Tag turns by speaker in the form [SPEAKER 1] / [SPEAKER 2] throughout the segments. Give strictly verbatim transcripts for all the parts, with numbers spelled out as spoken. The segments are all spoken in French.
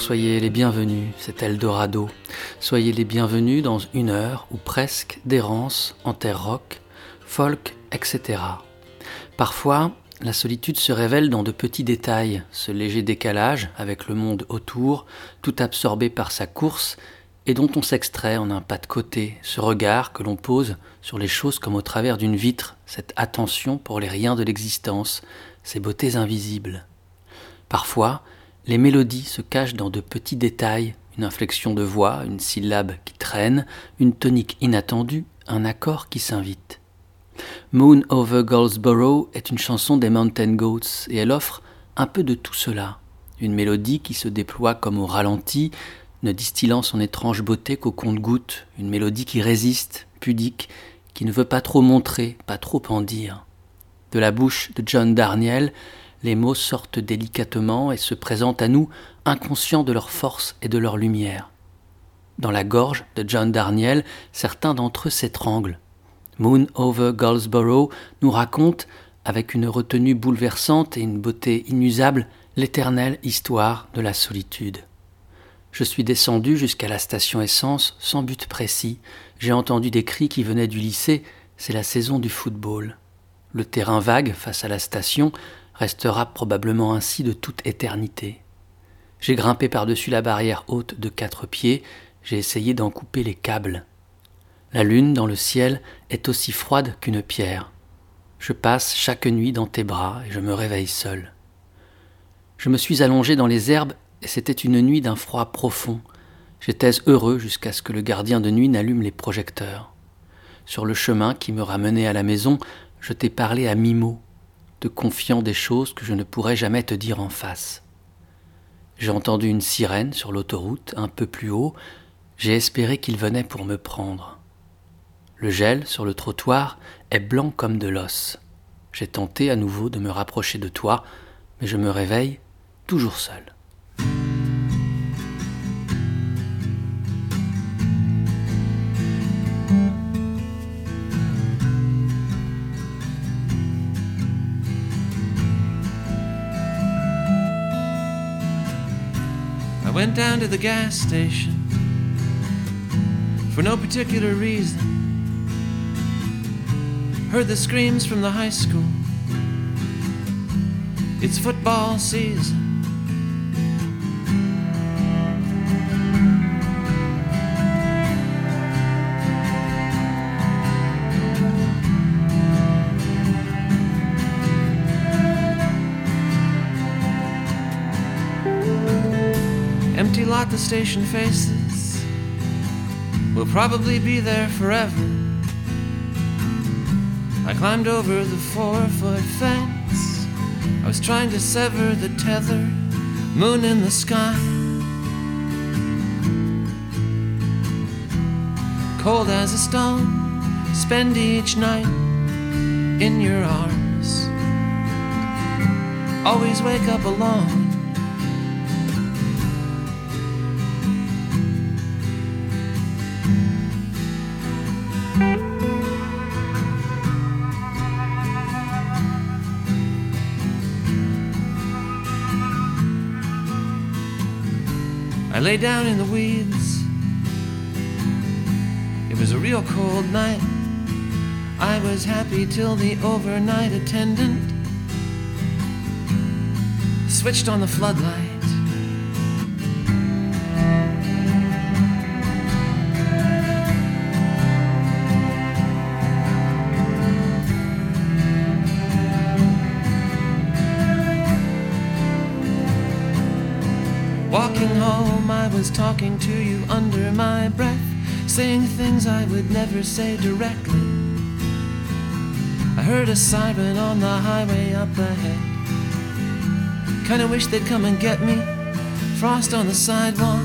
[SPEAKER 1] Bonjour, soyez les bienvenus, c'est Eldorado. Soyez les bienvenus dans une heure ou presque d'errance en terre rock, folk, et cetera. Parfois, la solitude se révèle dans de petits détails, ce léger décalage avec le monde autour, tout absorbé par sa course, et dont on s'extrait en un pas de côté, ce regard que l'on pose sur les choses comme au travers d'une vitre, cette attention pour les riens de l'existence, ces beautés invisibles. Parfois, les mélodies se cachent dans de petits détails, une inflexion de voix, une syllabe qui traîne, une tonique inattendue, un accord qui s'invite. Moon Over Goldsboro est une chanson des Mountain Goats et elle offre un peu de tout cela. Une mélodie qui se déploie comme au ralenti, ne distillant son étrange beauté qu'au compte-gouttes, une mélodie qui résiste, pudique, qui ne veut pas trop montrer, pas trop en dire. De la bouche de John Darnielle, les mots sortent délicatement et se présentent à nous inconscients de leur force et de leur lumière. Dans la gorge de John Darnielle, certains d'entre eux s'étranglent. Moon Over Goldsboro nous raconte, avec une retenue bouleversante et une beauté inusable, l'éternelle histoire de la solitude. Je suis descendu jusqu'à la station essence sans but précis. J'ai entendu des cris qui venaient du lycée, c'est la saison du football. Le terrain vague face à la station restera probablement ainsi de toute éternité. J'ai grimpé par-dessus la barrière haute de quatre pieds, j'ai essayé d'en couper les câbles. La lune dans le ciel est aussi froide qu'une pierre. Je passe chaque nuit dans tes bras et je me réveille seul. Je me suis allongé dans les herbes et c'était une nuit d'un froid profond. J'étais heureux jusqu'à ce que le gardien de nuit n'allume les projecteurs. Sur le chemin qui me ramenait à la maison, je t'ai parlé à mi-mot, te confiant des choses que je ne pourrais jamais te dire en face. J'ai entendu une sirène sur l'autoroute, un peu plus haut, j'ai espéré qu'il venait pour me prendre. Le gel sur le trottoir est blanc comme de l'os. J'ai tenté à nouveau de me rapprocher de toi, mais je me réveille toujours seul.
[SPEAKER 2] I went down to the gas station for no particular reason. Heard the screams from the high school. It's football season. Empty lot the station faces. We'll probably be there forever. I climbed over the four-foot fence. I was trying to sever the tether. Moon in the sky. Cold as a stone. Spend each night in your arms. Always wake up alone. I lay down in the weeds. It was a real cold night. I was happy till the overnight attendant switched on the floodlight. Walking home, I was talking to you under my breath, saying things I would never say directly. I heard a siren on the highway up ahead. Kinda wish they'd come and get me. Frost on the sidewalk,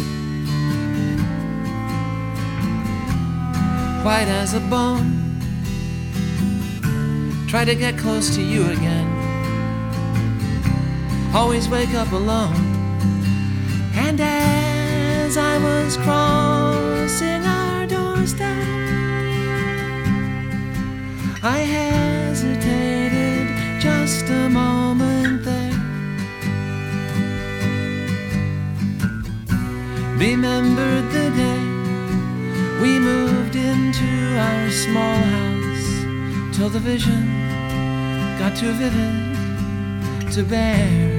[SPEAKER 2] white as a bone. Try to get close to you again. Always wake up alone. And as I was crossing our doorstep, I hesitated just a moment there. to our small house till the vision got too vivid to bear.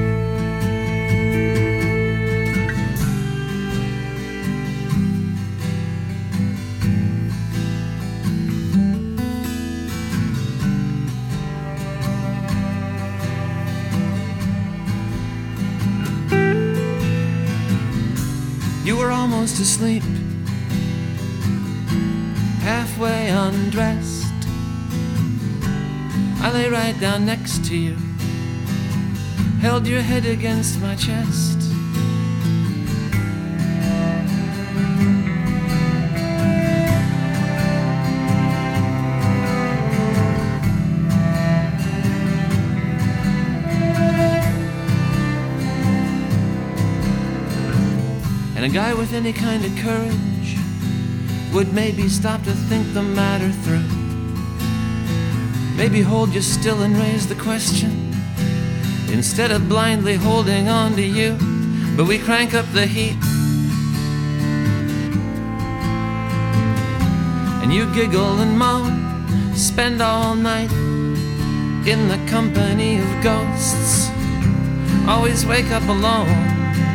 [SPEAKER 2] You were almost asleep, halfway undressed. I lay right down next to you, held your head against my chest. And a guy with any kind of courage would maybe stop to think the matter through. Maybe hold you still and raise the question, instead of blindly holding on to you. But we crank up the heat, and you giggle and moan, spend all night in the company of ghosts, always wake up alone.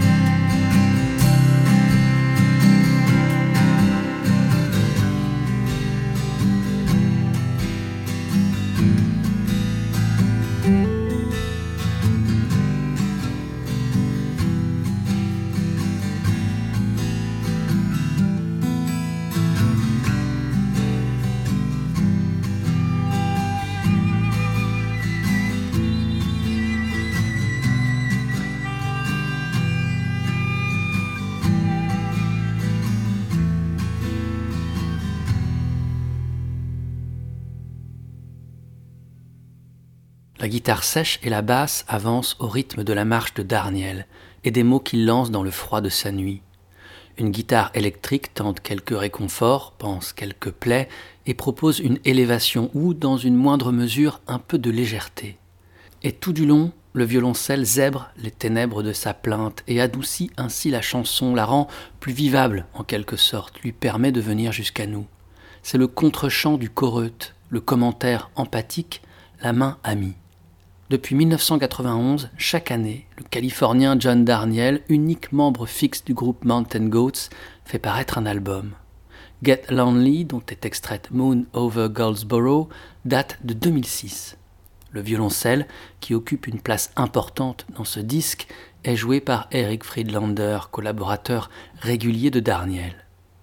[SPEAKER 1] La guitare sèche et la basse avancent au rythme de la marche de Darnielle et des mots qu'il lance dans le froid de sa nuit. Une guitare électrique tente quelques réconforts, pense quelques plaies et propose une élévation ou, dans une moindre mesure, un peu de légèreté. Et tout du long, le violoncelle zèbre les ténèbres de sa plainte et adoucit ainsi la chanson, la rend plus vivable en quelque sorte, lui permet de venir jusqu'à nous. C'est le contre-chant du choreute, le commentaire empathique, la main amie. Depuis mille neuf cent quatre-vingt-onze, chaque année, le Californien John Darnielle, unique membre fixe du groupe Mountain Goats, fait paraître un album. Get Lonely, dont est extraite Moon Over Goldsboro, date de deux mille six. Le violoncelle, qui occupe une place importante dans ce disque, est joué par Eric Friedlander, collaborateur régulier de Darnielle.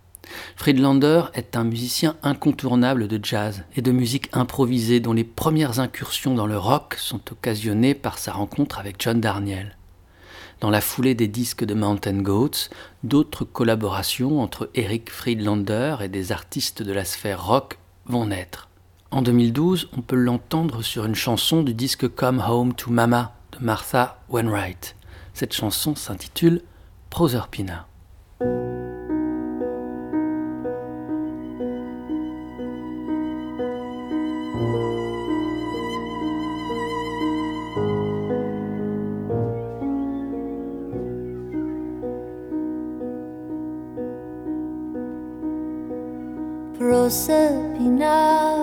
[SPEAKER 1] Friedlander est un musicien incontournable de jazz et de musique improvisée dont les premières incursions dans le rock sont occasionnées par sa rencontre avec John Darnielle. Dans la foulée des disques de Mountain Goats, d'autres collaborations entre Eric Friedlander et des artistes de la sphère rock vont naître. En deux mille douze, on peut l'entendre sur une chanson du disque Come Home to Mama de Martha Wainwright. Cette chanson s'intitule Proserpina.
[SPEAKER 3] Proserpina,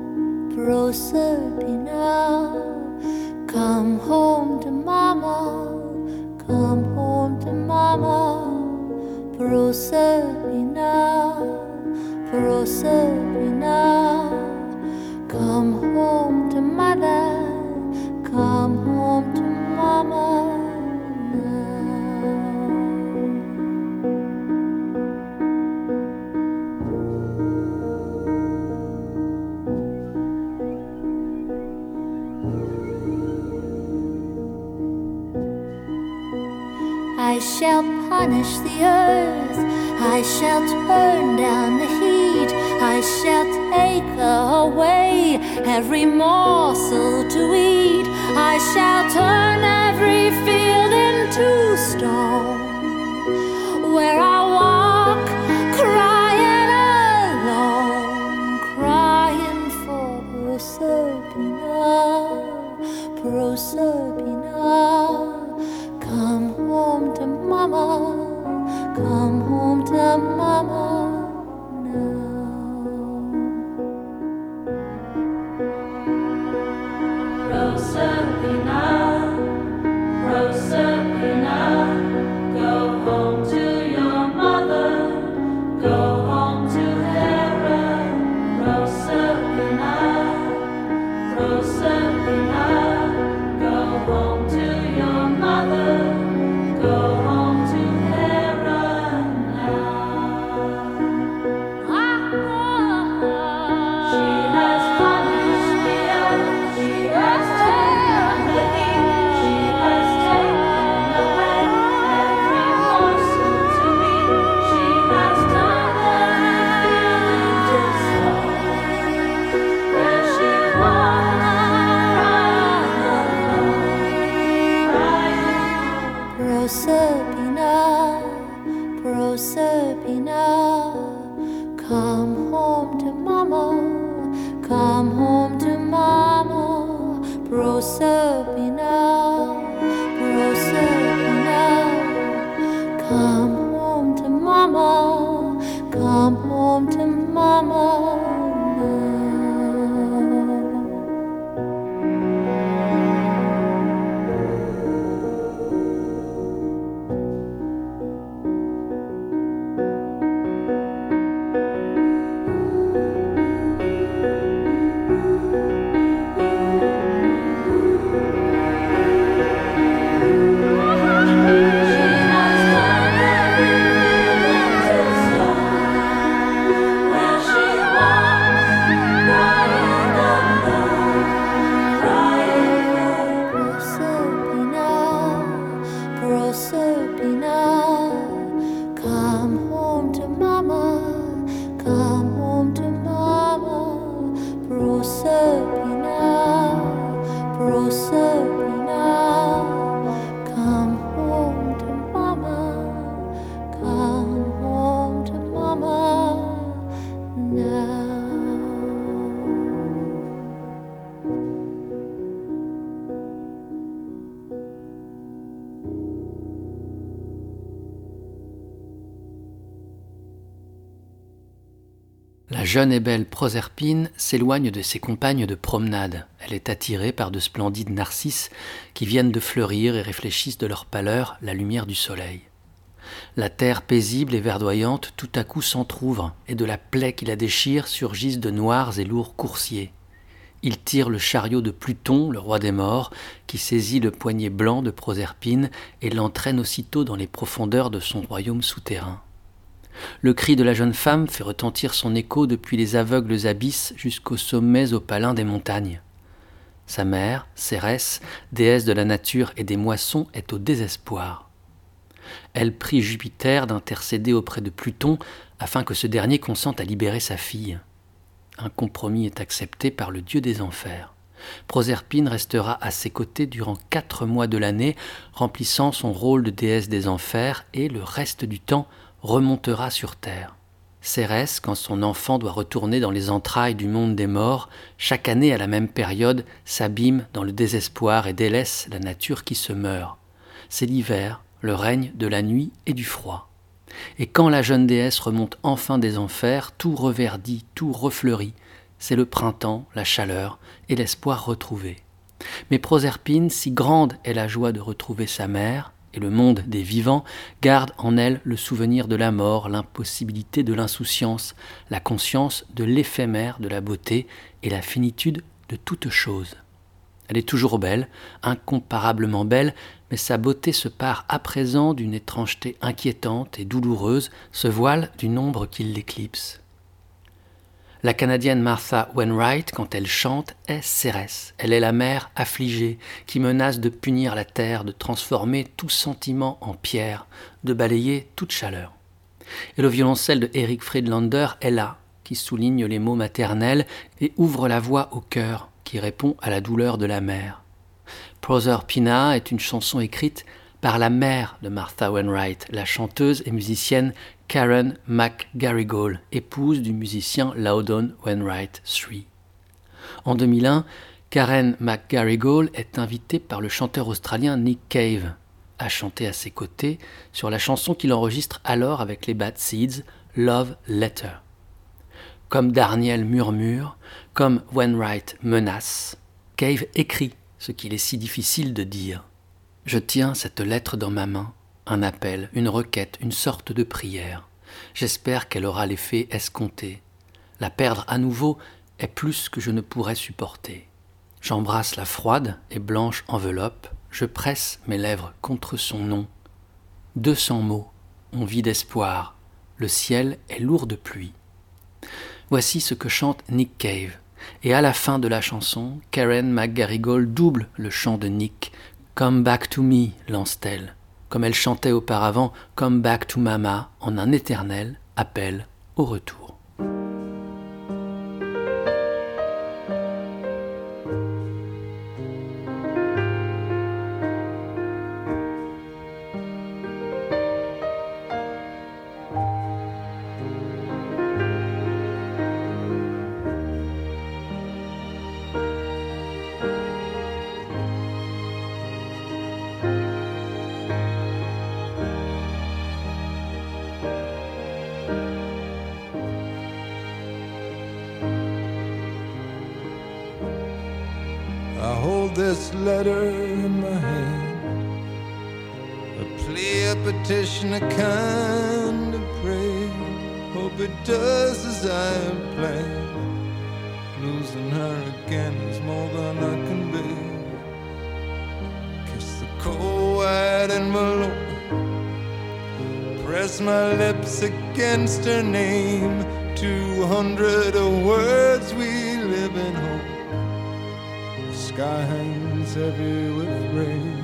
[SPEAKER 3] Proserpina, come home to mama, come home to mama. Proserpina, Proserpina, come home to mother, come home to mama. I shall punish the earth, I shall turn down the heat, I shall take away every morsel to eat, I shall turn every field into stone, where I walk crying alone, crying for Proserpina, Proserpina. Come home to mama, come home to mama now. Come home to mama, come home to mama, Proserpina, Proserpina. Come home to mama, come home to mama.
[SPEAKER 1] La jeune et belle Proserpine s'éloigne de ses compagnes de promenade. Elle est attirée par de splendides narcisses qui viennent de fleurir et réfléchissent de leur pâleur la lumière du soleil. La terre paisible et verdoyante tout à coup s'entr'ouvre, et de la plaie qui la déchire surgissent de noirs et lourds coursiers. Il tire le chariot de Pluton, le roi des morts, qui saisit le poignet blanc de Proserpine et l'entraîne aussitôt dans les profondeurs de son royaume souterrain. Le cri de la jeune femme fait retentir son écho depuis les aveugles abysses jusqu'aux sommets opalins des montagnes. Sa mère, Cérès, déesse de la nature et des moissons, est au désespoir. Elle prie Jupiter d'intercéder auprès de Pluton afin que ce dernier consente à libérer sa fille. Un compromis est accepté par le dieu des enfers. Proserpine restera à ses côtés durant quatre mois de l'année, remplissant son rôle de déesse des enfers, et le reste du temps remontera sur terre. Cérès, quand son enfant doit retourner dans les entrailles du monde des morts, chaque année à la même période, s'abîme dans le désespoir et délaisse la nature qui se meurt. C'est l'hiver, le règne de la nuit et du froid. Et quand la jeune déesse remonte enfin des enfers, tout reverdit, tout refleurit. C'est le printemps, la chaleur et l'espoir retrouvé. Mais Proserpine, si grande est la joie de retrouver sa mère, et le monde des vivants, garde en elle le souvenir de la mort, l'impossibilité de l'insouciance, la conscience de l'éphémère de la beauté et la finitude de toute chose. Elle est toujours belle, incomparablement belle, mais sa beauté se pare à présent d'une étrangeté inquiétante et douloureuse, ce voile d'une ombre qui l'éclipse. La Canadienne Martha Wainwright, quand elle chante, est Cérès. Elle est la mère affligée qui menace de punir la terre, de transformer tout sentiment en pierre, de balayer toute chaleur. Et le violoncelle de Eric Friedlander est là, qui souligne les mots maternels et ouvre la voie au cœur, qui répond à la douleur de la mère. Proserpina est une chanson écrite par la mère de Martha Wainwright, la chanteuse et musicienne Karen McGarrigle, épouse du musicien Loudon Wainwright trois. En deux mille un, Karen McGarrigle est invitée par le chanteur australien Nick Cave à chanter à ses côtés sur la chanson qu'il enregistre alors avec les Bad Seeds, Love Letter. Comme Darnielle murmure, comme Wainwright menace, Cave écrit ce qu'il est si difficile de dire. Je tiens cette lettre dans ma main, un appel, une requête, une sorte de prière. J'espère qu'elle aura l'effet escompté. La perdre à nouveau est plus que je ne pourrais supporter. J'embrasse la froide et blanche enveloppe, je presse mes lèvres contre son nom. Deux cents mots, on vit d'espoir, le ciel est lourd de pluie. Voici ce que chante Nick Cave, et à la fin de la chanson, Karen McGarrigle double le chant de Nick. Come back to me, lance-t-elle, comme elle chantait auparavant Come back to mama, en un éternel appel au retour.
[SPEAKER 4] I hold this letter in my hand, a plea, a petition, a kind of prayer. Hope it does as I have planned. Losing her again is more than I can bear. Kiss the cold white envelope, press my lips against her name. Two hundred words, we live in hope. The sky hangs heavy with rain.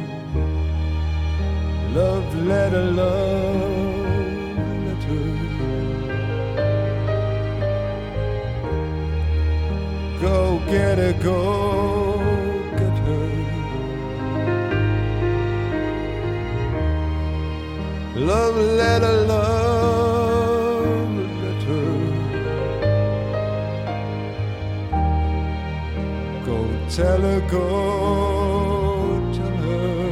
[SPEAKER 4] Love letter, love letter. Go get her, go get her. Love letter, love letter. Go tell her, go tell her.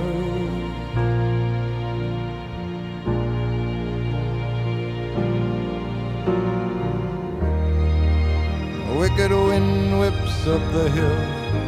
[SPEAKER 4] A wicked wind whips up the hill,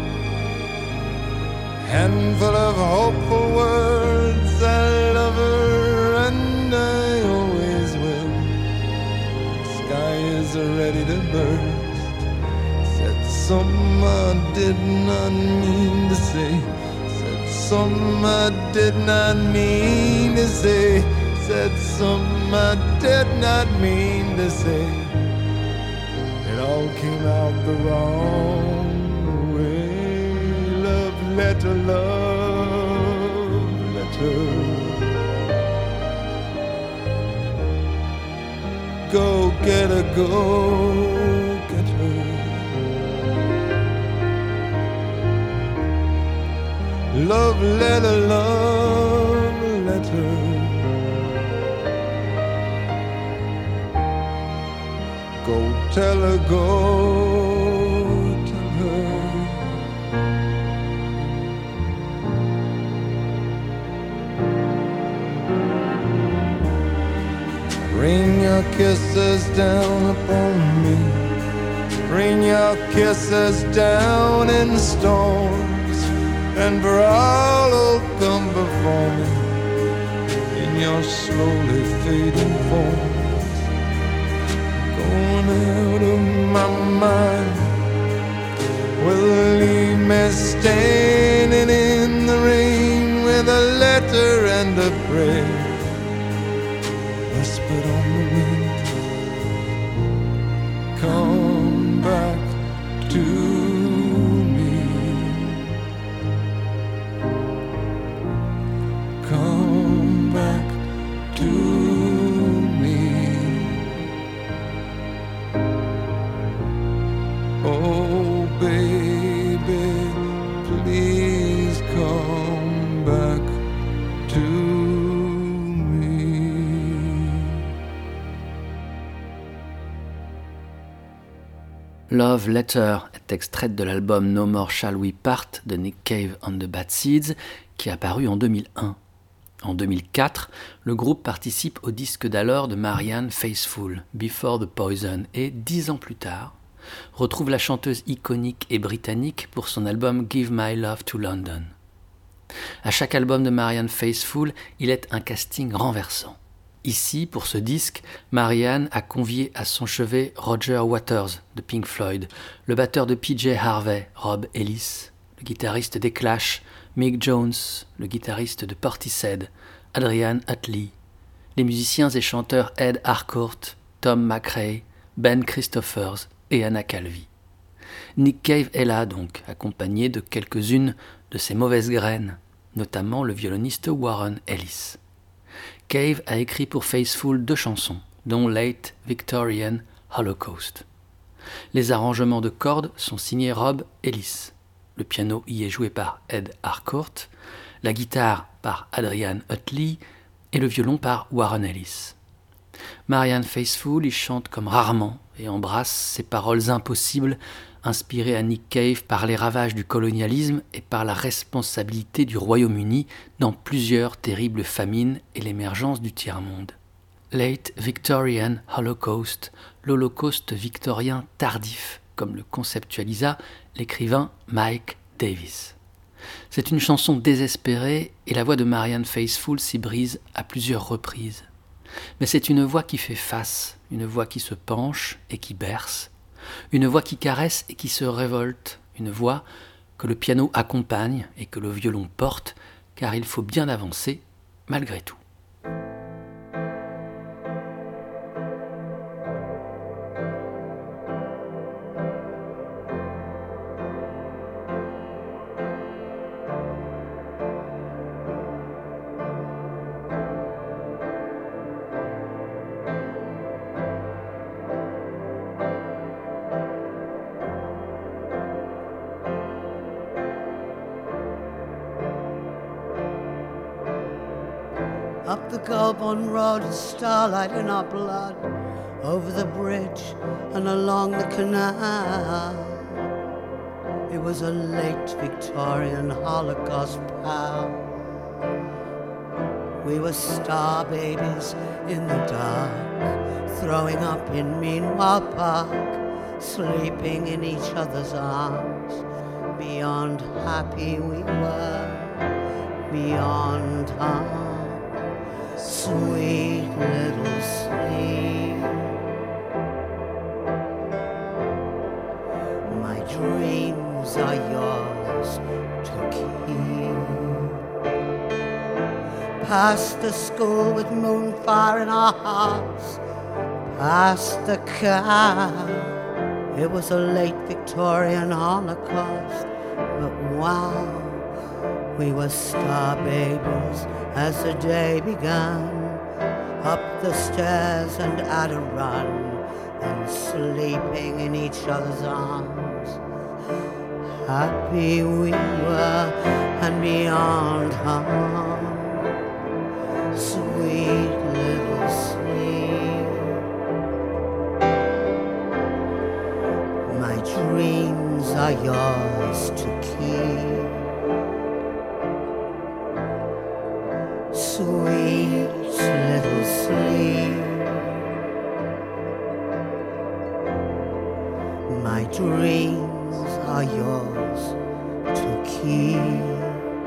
[SPEAKER 4] handful of hopeful words. I love her and I always will. The sky is ready to burst. Said something I did not mean to say. Said something I did not mean to say. Said something I did not mean to say. It all came out the wrong way. Love letter, love letter. Go get her, go get her. Love letter, love letter. Go tell her, go tell her. Rain your kisses down upon me. Rain your kisses down in storms, and for all who'll come before me in your slowly fading form. Going out of my mind will leave me standing in the rain with a letter and a prayer whispered on the wind. Come back to me. Come back to me. Oh baby, please come back to me.
[SPEAKER 1] Love Letter est extraite de l'album No More Shall We Part de Nick Cave and the Bad Seeds, qui est apparu en deux mille un. En deux mille quatre, le groupe participe au disque d'alors de Marianne Faithfull, Before the Poison, et dix ans plus tard, retrouve la chanteuse iconique et britannique pour son album Give My Love to London. À chaque album de Marianne Faithfull, il est un casting renversant. Ici, pour ce disque, Marianne a convié à son chevet Roger Waters de Pink Floyd, le batteur de P J Harvey, Rob Ellis, le guitariste des Clash, Mick Jones, le guitariste de Portishead, Adrian Utley, les musiciens et chanteurs Ed Harcourt, Tom McRae, Ben Christophers et Anna Calvi. Nick Cave est là donc, accompagné de quelques-unes de ses mauvaises graines, notamment le violoniste Warren Ellis. Cave a écrit pour Faithfull deux chansons, dont Late Victorian Holocaust. Les arrangements de cordes sont signés Rob Ellis. Le piano y est joué par Ed Harcourt, la guitare par Adrian Utley et le violon par Warren Ellis. Marianne Faithfull y chante comme rarement et embrasse ces paroles impossibles inspirées à Nick Cave par les ravages du colonialisme et par la responsabilité du Royaume-Uni dans plusieurs terribles famines et l'émergence du tiers-monde. Late Victorian Holocaust, l'Holocauste victorien tardif, comme le conceptualisa l'écrivain Mike Davis. C'est une chanson désespérée et la voix de Marianne Faithfull s'y brise à plusieurs reprises. Mais c'est une voix qui fait face, une voix qui se penche et qui berce, une voix qui caresse et qui se révolte, une voix que le piano accompagne et que le violon porte, car il faut bien avancer malgré tout.
[SPEAKER 5] Up the Goulburn Road, starlight in our blood, over the bridge and along the canal. It was a late Victorian Holocaust pal. We were star babies in the dark, throwing up in Meanwhile Park, sleeping in each other's arms. Beyond happy we were, beyond harm. Sweet little sleep. My dreams are yours to keep. Past the school with moonfire in our hearts, past the car. It was a late Victorian Holocaust, but wow, we were star babies as the day began. Up the stairs and at a run, and sleeping in each other's arms. Happy we were and beyond harm. Sweet little sleep. My dreams are yours to keep. Sweet little sleep. My dreams are yours to keep.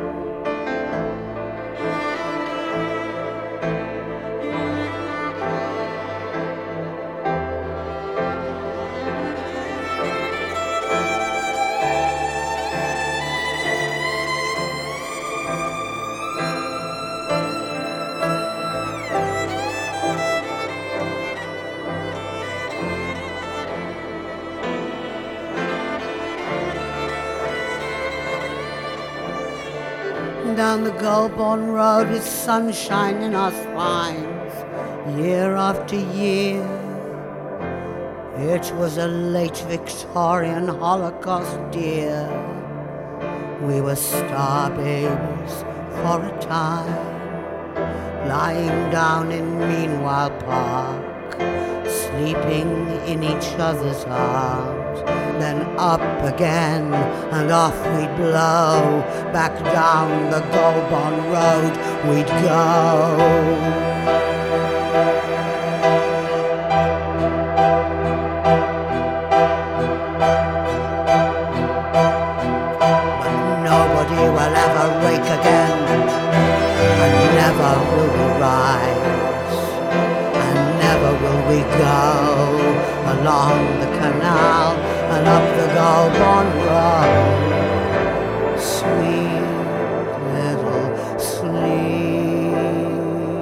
[SPEAKER 5] Down the Goulburn Road with sunshine in our spines, year after year. It was a late Victorian Holocaust, dear. We were star babies for a time, lying down in Meanwhile Park, sleeping in each other's arms. Then up again and off we'd blow, back down the Goulburn Road we'd go. Will ever wake again, and never will we rise, and never will we go along the canal and up the Goulburn Road. Sweet little sleep.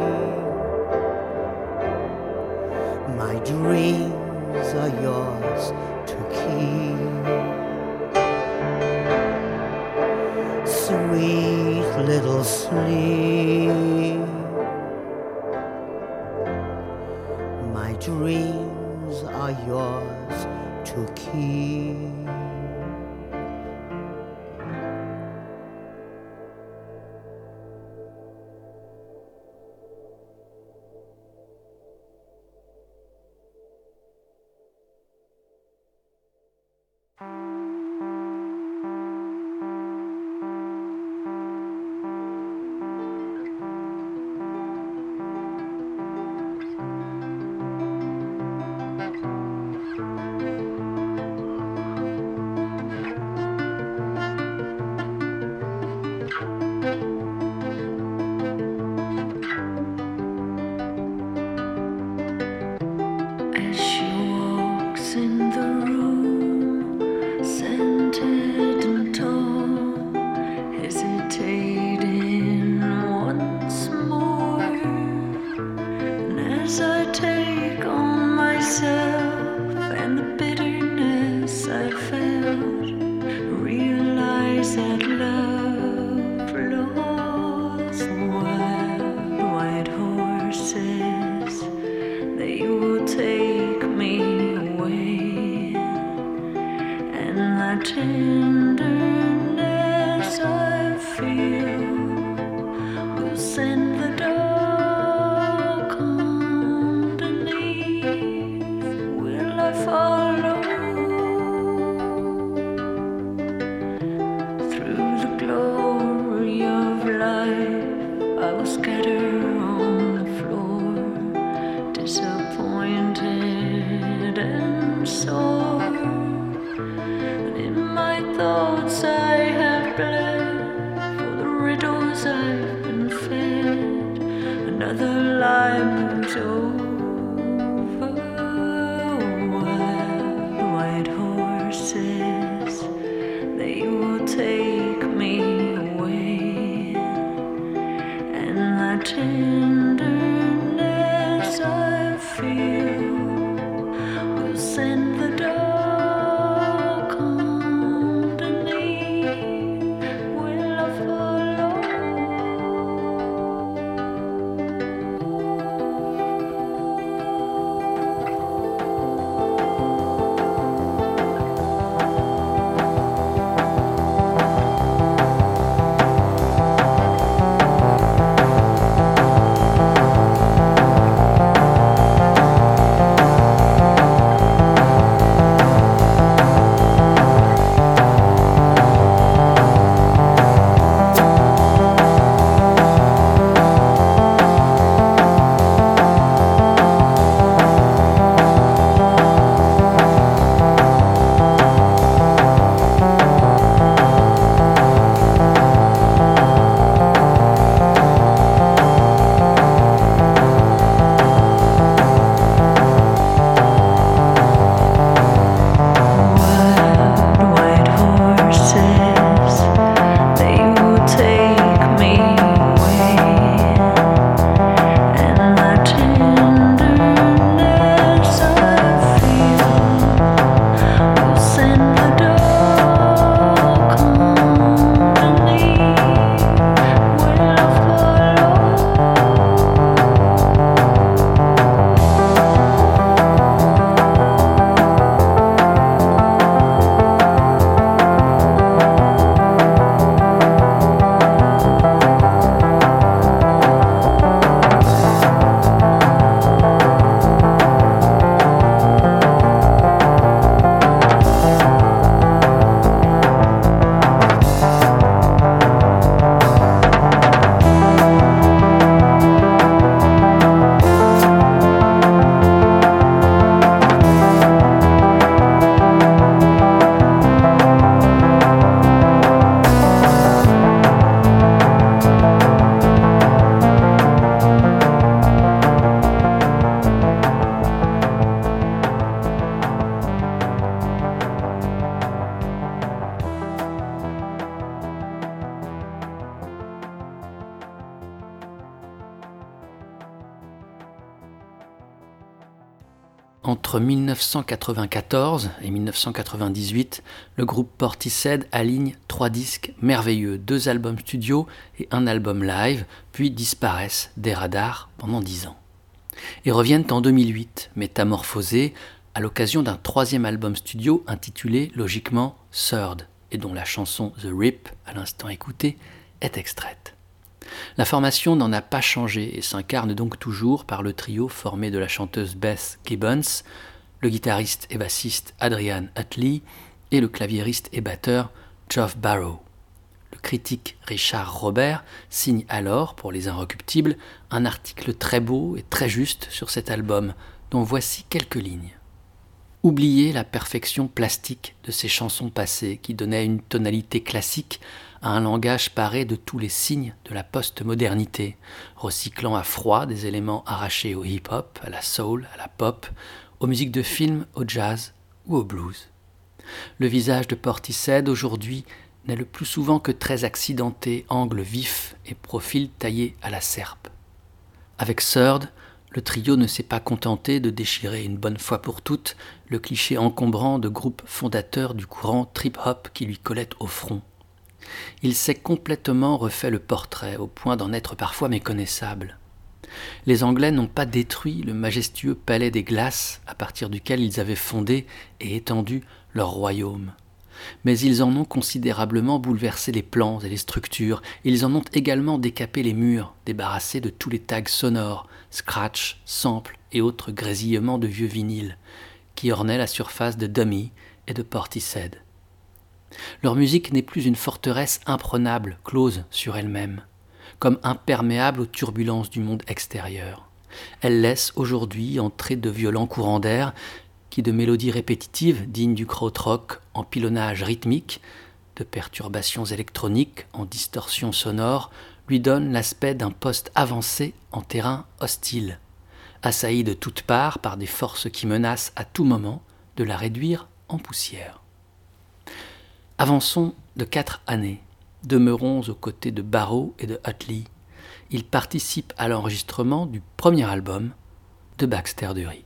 [SPEAKER 5] My dreams are yours to keep. Sweet little sleep. My dreams are yours to keep.
[SPEAKER 6] and the tenderness I feel will send the dark underneath. Will I follow through the glory of life? I will scatter on the floor, disappointed and sore. And in my thoughts I have bled for the riddles I've been fed. Another lie moves over. Wild white horses, they will take me away, and the tenderness I feel will send the dark underneath. Will I follow?
[SPEAKER 1] Entre mille neuf cent quatre-vingt-quatorze et mille neuf cent quatre-vingt-dix-huit, le groupe Portishead aligne trois disques merveilleux, deux albums studio et un album live, puis disparaissent des radars pendant dix ans. Et reviennent en deux mille huit, métamorphosés, à l'occasion d'un troisième album studio intitulé logiquement Third, et dont la chanson The Rip, à l'instant écoutée, est extraite. La formation n'en a pas changé et s'incarne donc toujours par le trio formé de la chanteuse Beth Gibbons, le guitariste et bassiste Adrian Utley et le claviériste et batteur Geoff Barrow. Le critique Richard Robert signe alors, pour Les Inrecuptibles, un article très beau et très juste sur cet album, dont voici quelques lignes. Oubliez la perfection plastique de ces chansons passées qui donnaient une tonalité classique à un langage paré de tous les signes de la post-modernité, recyclant à froid des éléments arrachés au hip-hop, à la soul, à la pop, aux musiques de film, au jazz ou au blues. Le visage de Portishead aujourd'hui n'est le plus souvent que très accidenté, angle vif et profil taillé à la serpe. Avec Third, le trio ne s'est pas contenté de déchirer une bonne fois pour toutes le cliché encombrant de groupe fondateur du courant trip-hop qui lui collait au front. Il s'est complètement refait le portrait, au point d'en être parfois méconnaissable. Les Anglais n'ont pas détruit le majestueux palais des glaces à partir duquel ils avaient fondé et étendu leur royaume. mais ils en ont considérablement bouleversé les plans et les structures. Ils en ont également décapé les murs, débarrassés de tous les tags sonores, scratch, samples et autres grésillements de vieux vinyles, qui ornaient la surface de Dummy et de Portishead. Leur musique n'est plus une forteresse imprenable, close sur elle-même, comme imperméable aux turbulences du monde extérieur. Elle laisse aujourd'hui entrer de violents courants d'air qui, de mélodies répétitives dignes du krautrock en pilonnage rythmique, de perturbations électroniques en distorsion sonore, lui donnent l'aspect d'un poste avancé en terrain hostile, assailli de toutes parts par des forces qui menacent à tout moment de la réduire en poussière. Avançons de quatre années, demeurons aux côtés de Barrow et de Utley. Ils participent à l'enregistrement du premier album de Baxter Dury.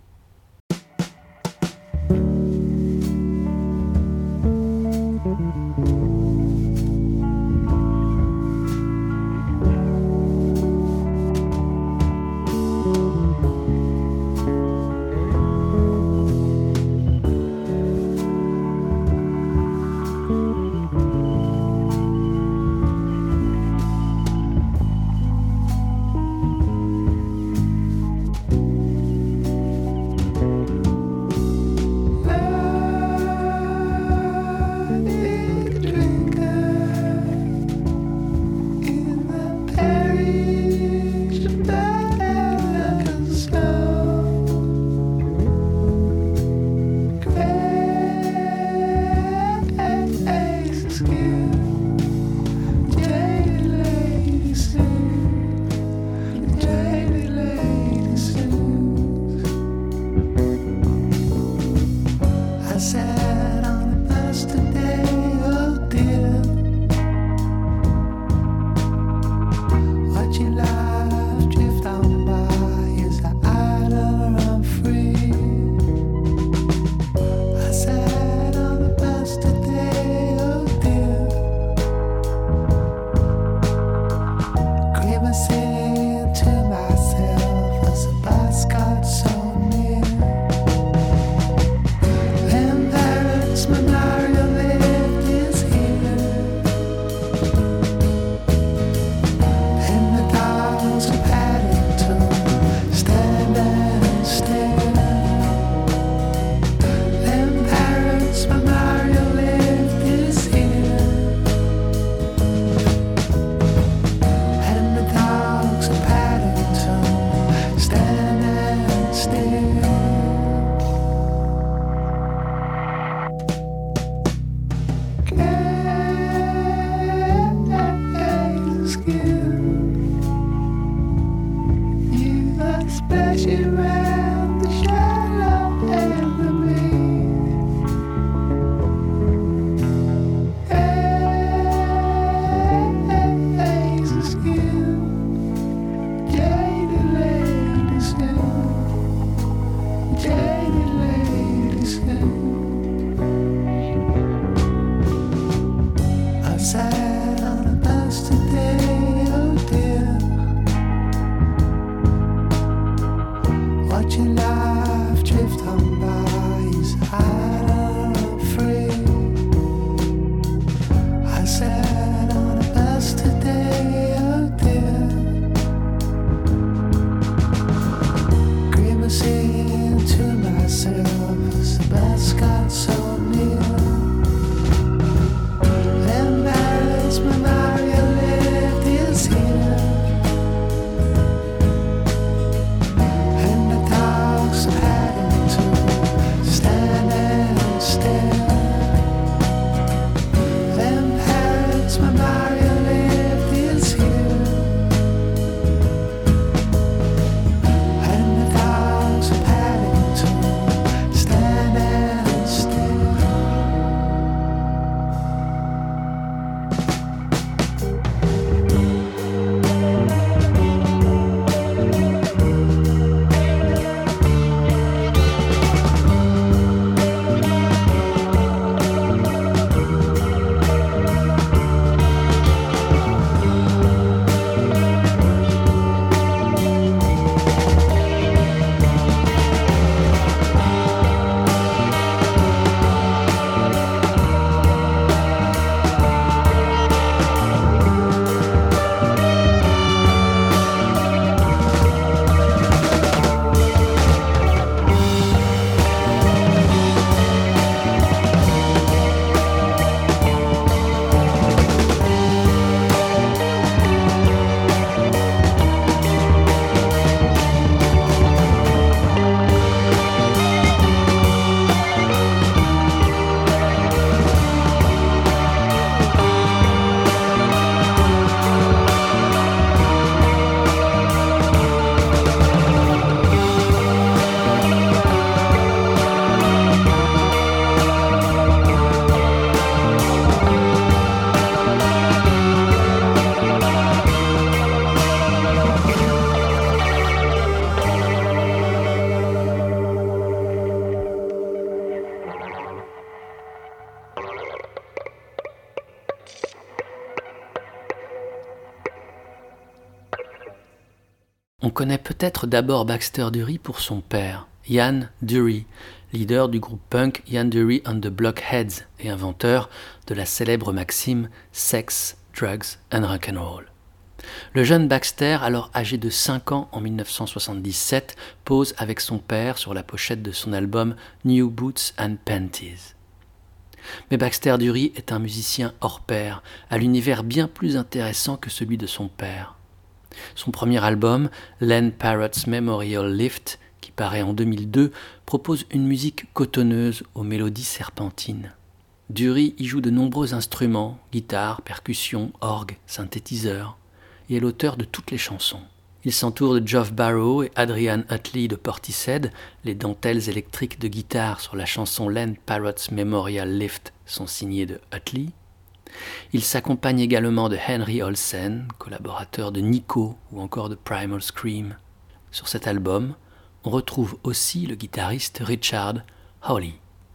[SPEAKER 1] On connaît peut-être d'abord Baxter Dury pour son père, Ian Dury, leader du groupe punk Ian Dury and the Blockheads et inventeur de la célèbre maxime « Sex, Drugs and Rock'n'Roll ». Le jeune Baxter, alors âgé de cinq ans en dix-neuf cent soixante-dix-sept, pose avec son père sur la pochette de son album New Boots and Panties. Mais Baxter Dury est un musicien hors pair, à l'univers bien plus intéressant que celui de son père. Son premier album, Len Parrot's Memorial Lift, qui paraît en deux mille deux, propose une musique cotonneuse aux mélodies serpentines. Dury y joue de nombreux instruments, guitare, percussions, orgue, synthétiseurs, et est l'auteur de toutes les chansons. Il s'entoure de Geoff Barrow et Adrian Utley de Portishead. Les dentelles électriques de guitare sur la chanson Len Parrot's Memorial Lift sont signées de Utley. Il s'accompagne également de Henry Olsen, collaborateur de Nico ou encore de Primal Scream. Sur cet album, on retrouve aussi le guitariste Richard Hawley.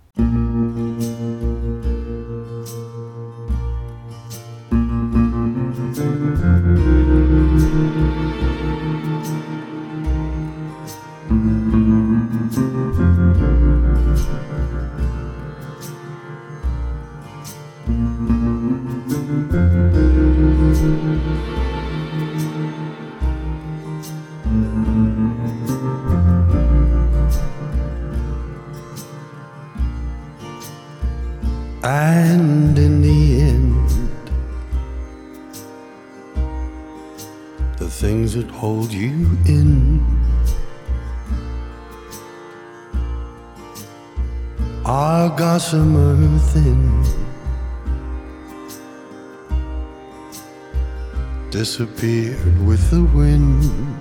[SPEAKER 4] And in the end, the things that hold you in are gossamer thin, disappeared with the wind.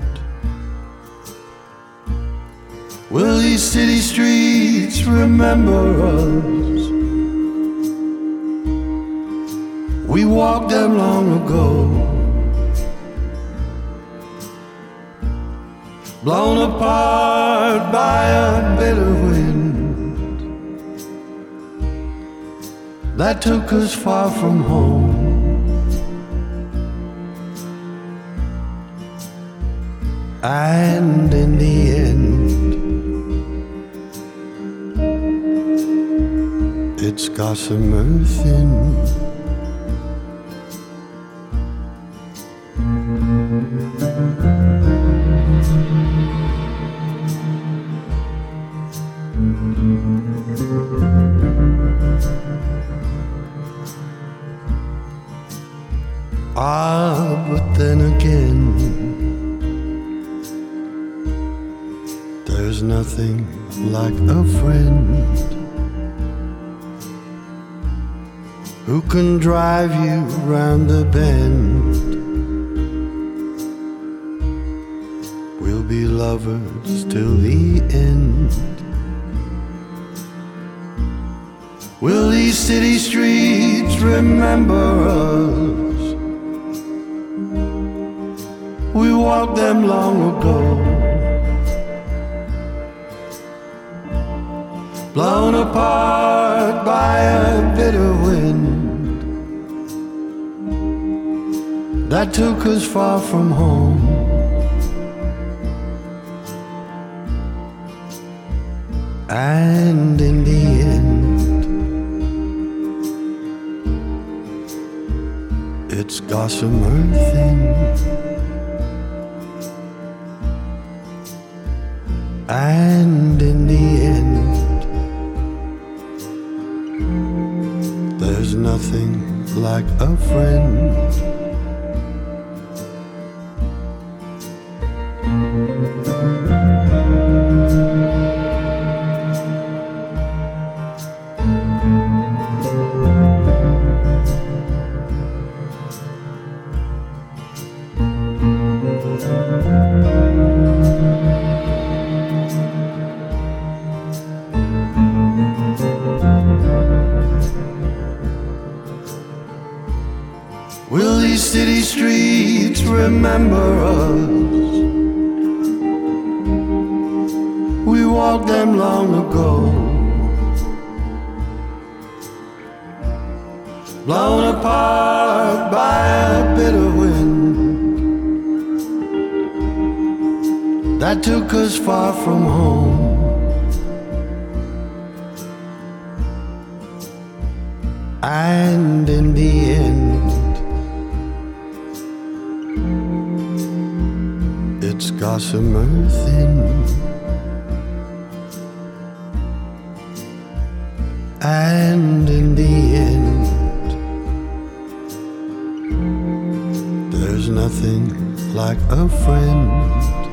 [SPEAKER 4] Will these city streets remember us? We walked them long ago, blown apart by a bitter wind that took us far from home. And in the end, it's gossamer thin. Ah, but then again, there's nothing like a friend who can drive you round the bend. We'll be lovers till the end. Will these city streets remember us? We walked them long ago, blown apart by a bitter wind that took us far from home. And in the end, it's gossamer thin. And in the end, there's nothing like a friend. Will these city streets remember us? We walked them long ago, blown apart by a bitter wind that took us far from home. And in the end, it's gossamer thin. And in the end, there's nothing like a friend.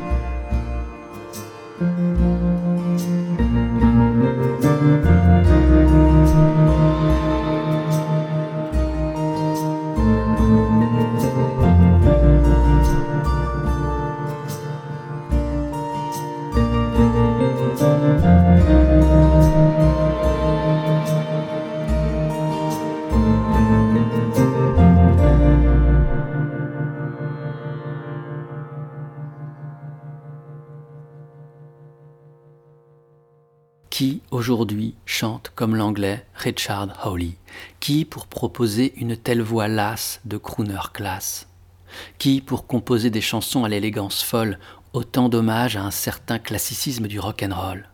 [SPEAKER 1] Qui, aujourd'hui, chante comme l'anglais Richard Hawley? Qui pour proposer une telle voix lasse de crooner classe? Qui pour composer des chansons à l'élégance folle, autant d'hommage à un certain classicisme du rock'n'roll?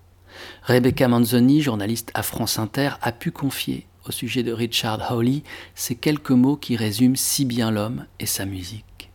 [SPEAKER 1] Rebecca Manzoni, journaliste à France Inter, a pu confier au sujet de Richard Hawley ces quelques mots qui résument si bien l'homme et sa musique.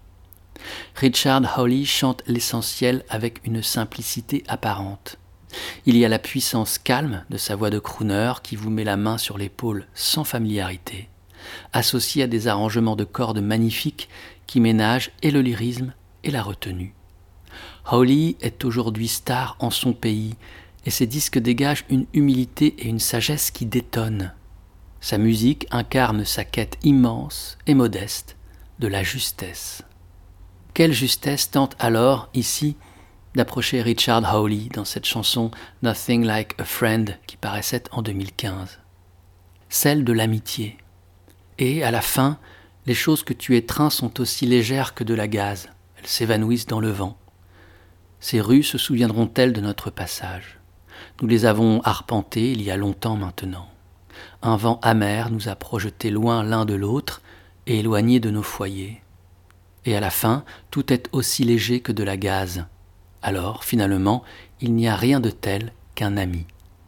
[SPEAKER 1] Richard Hawley chante l'essentiel avec une simplicité apparente. Il y a la puissance calme de sa voix de crooner qui vous met la main sur l'épaule sans familiarité, associée à des arrangements de cordes magnifiques qui ménagent et le lyrisme et la retenue. Hawley est aujourd'hui star en son pays et ses disques dégagent une humilité et une sagesse qui détonnent. Sa musique incarne sa quête immense et modeste de la justesse. Quelle justesse tente alors, ici, d'approcher Richard Hawley dans cette chanson « Nothing Like a Friend » qui paraissait en deux mille quinze. Celle de l'amitié. Et, à la fin, les choses que tu étreins sont aussi légères que de la gaze. Elles s'évanouissent dans le vent. Ces rues se souviendront-elles de notre passage? Nous les avons arpentées il y a longtemps maintenant. Un vent amer nous a projetés loin l'un de l'autre et éloignés de nos foyers. Et à la fin, tout est aussi léger que de la gaze. Alors, finalement, il n'y a rien de tel qu'un ami.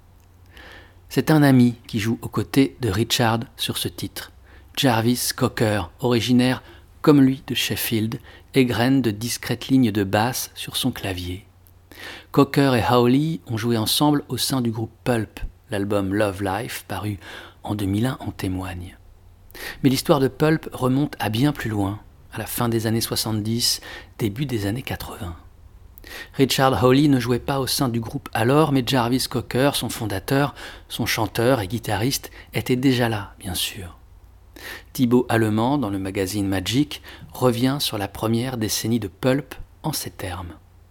[SPEAKER 1] C'est un ami qui joue aux côtés de Richard sur ce titre. Jarvis Cocker, originaire, comme lui, de Sheffield, égrène de discrètes lignes de basse sur son clavier. Cocker et Hawley ont joué ensemble au sein du groupe Pulp. L'album Love Life, paru en deux mille un, en témoigne. Mais l'histoire de Pulp remonte à bien plus loin, à la fin des années soixante-dix, début des années quatre-vingts. Richard Hawley ne jouait pas au sein du groupe alors, mais Jarvis Cocker, son fondateur, son chanteur et guitariste, était déjà là, bien sûr. Thibaut Allemand, dans le magazine Magic, revient sur la première décennie de Pulp en ces termes.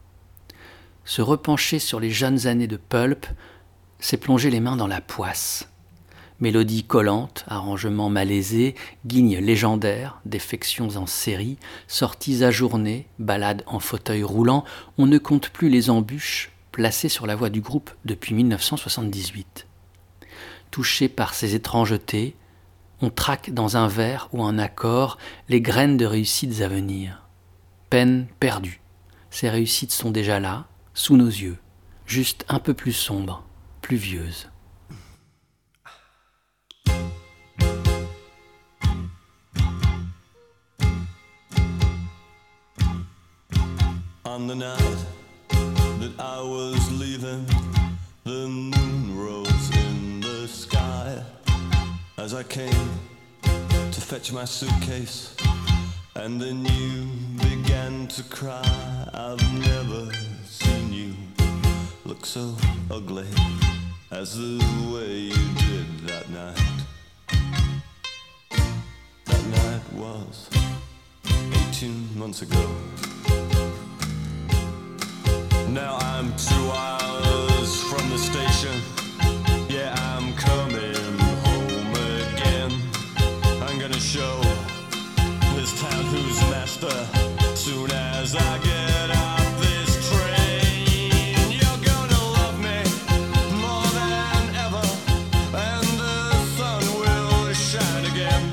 [SPEAKER 1] Se repencher sur les jeunes années de Pulp, c'est plonger les mains dans la poisse. Mélodie collante, arrangements malaisés, guignes légendaires, défections en série, sorties ajournées, ballades en fauteuil roulant, on ne compte plus les embûches placées sur la voix du groupe depuis mille neuf cent soixante-dix-huit. Touché par ces étrangetés, on traque dans un vers ou un accord les graines de réussites à venir. Peine perdue. Ces réussites sont déjà là, sous nos yeux, juste un peu plus sombres, pluvieuses.
[SPEAKER 7] On the night that I was leaving, the moon rose in the sky as I came to fetch my suitcase, and then you began to cry. I've never seen you look so ugly as the way you did that night. That night was eighteen months ago. Now I'm two hours from the station. Yeah, I'm coming home again. I'm gonna show this town who's master soon as I get off this train. You're gonna love me more than ever, and the sun will shine again.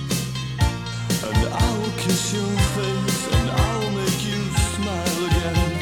[SPEAKER 7] And I will kiss your face, and I will make you smile again.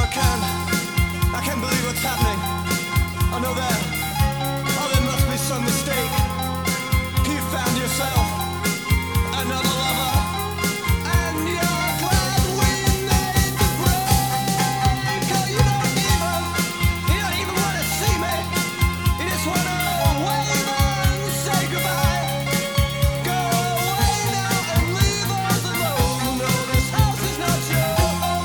[SPEAKER 7] I can't, I can't believe what's happening. I know that, oh, there must be some mistake. You found yourself another lover, and you're glad we made the break. Oh, you don't even, you don't even want to see me. You just want to wave and say goodbye. Go away now and leave us alone. No, this house is not your home.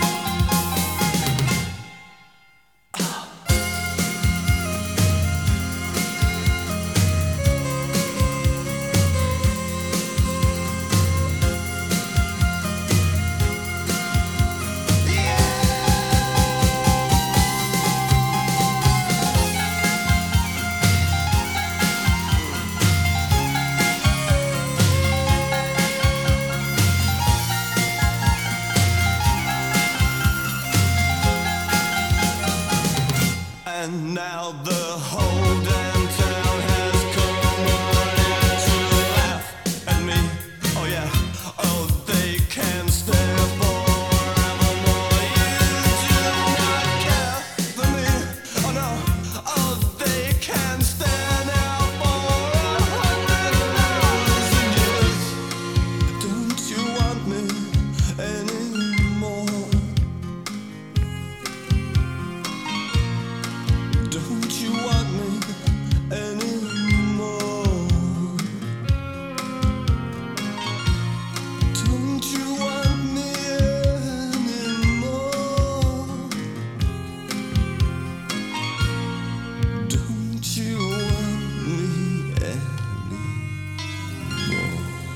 [SPEAKER 7] And now the whole damn town has come on in to laugh at me. Oh yeah, oh they can stare forevermore. You do not care for me. Oh no, oh they can stare now for a hundred thousand years. Don't you want me anymore? Don't you want me anymore? Don't you want me anymore? Don't you want me anymore?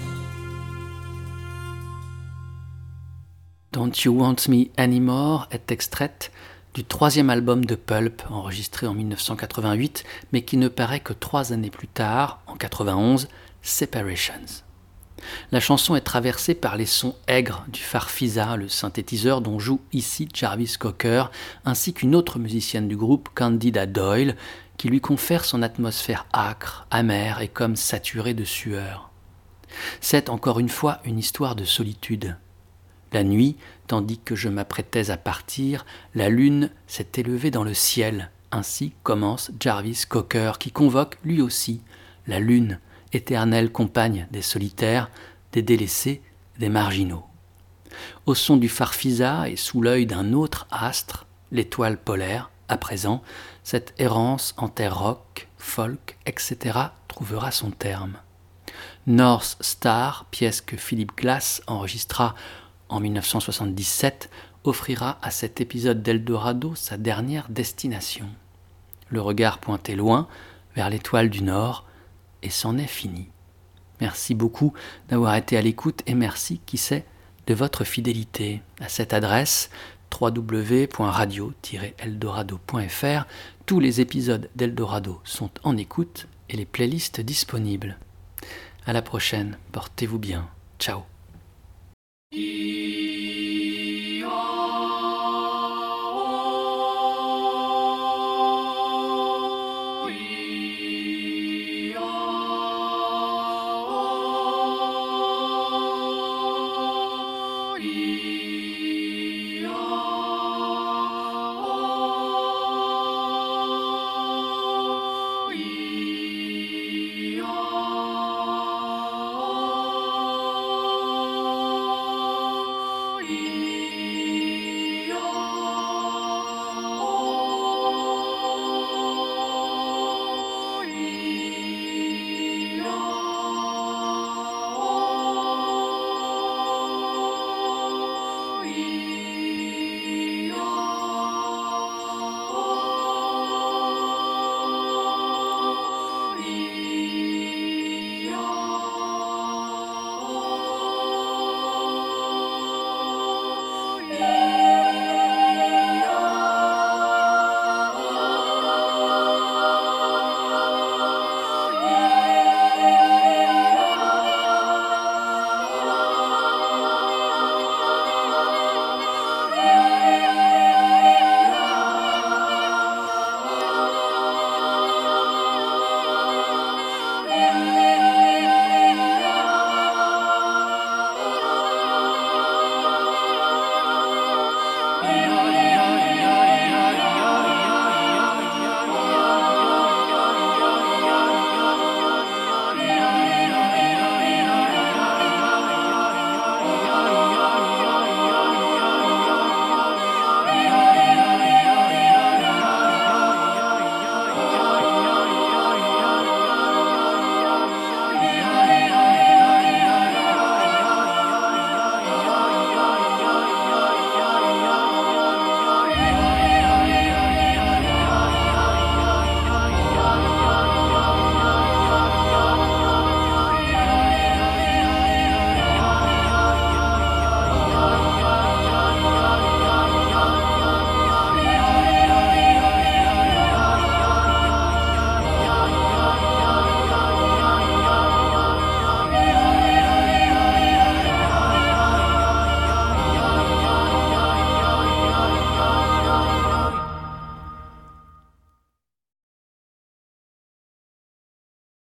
[SPEAKER 1] Don't You Want Me Anymore est extraite du troisième album de Pulp, enregistré en dix-neuf cent quatre-vingt-huit, mais qui ne paraît que trois années plus tard, en quatre-vingt-onze, Separations. La chanson est traversée par les sons aigres du Farfisa, le synthétiseur dont joue ici Jarvis Cocker, ainsi qu'une autre musicienne du groupe, Candida Doyle, qui lui confère son atmosphère âcre, amère et comme saturée de sueur. C'est encore une fois une histoire de solitude. La nuit, tandis que je m'apprêtais à partir, la lune s'est élevée dans le ciel. Ainsi commence Jarvis Cocker, qui convoque lui aussi la lune, éternelle compagne des solitaires, des délaissés, des marginaux. Au son du Farfisa et sous l'œil d'un autre astre, l'étoile polaire, à présent, cette errance en terre rock, folk, et cetera trouvera son terme. North Star, pièce que Philip Glass enregistra en dix-neuf cent soixante-dix-sept, offrira à cet épisode d'Eldorado sa dernière destination. Le regard pointé loin, vers l'étoile du Nord, et c'en est fini. Merci beaucoup d'avoir été à l'écoute et merci, qui sait, de votre fidélité. À cette adresse, w w w point radio tiret eldorado point f r, tous les épisodes d'Eldorado sont en écoute et les playlists disponibles. À la prochaine, portez-vous bien. Ciao.
[SPEAKER 2] E